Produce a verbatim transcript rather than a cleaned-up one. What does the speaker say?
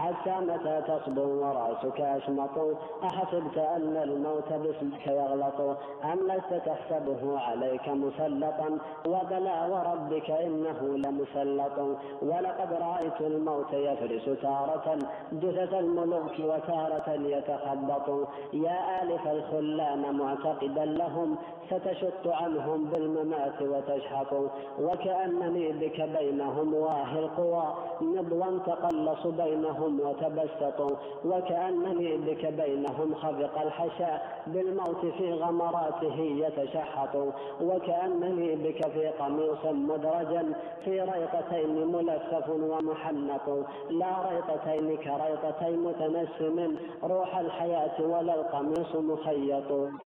حتى متى تصبر ورأسك أشمط؟ أحسبت أن الموت باسمك يغلط؟ أم لست تحسبه عليك مسلطا؟ وبلى وربك إنه لمسلط. ولقد رأيت الموت يفرس تارة جثث الملوك وتارة يتخبط. يا آلف الخلان معتقدا لهم ستشط عنهم بالممات وتشحط. وكأنني بك بينهم واهي القوى نضوا تقلص بينهم وتبسطوا. وكأنني بك بينهم خفق الحشاء بالموت في غمراته يتشحط. وكأنني بك في قميص مدرجا في ريطتين ملفف ومحنط. لا ريطتين كريطتي متنسم روح الحياة ولا القميص مخيط.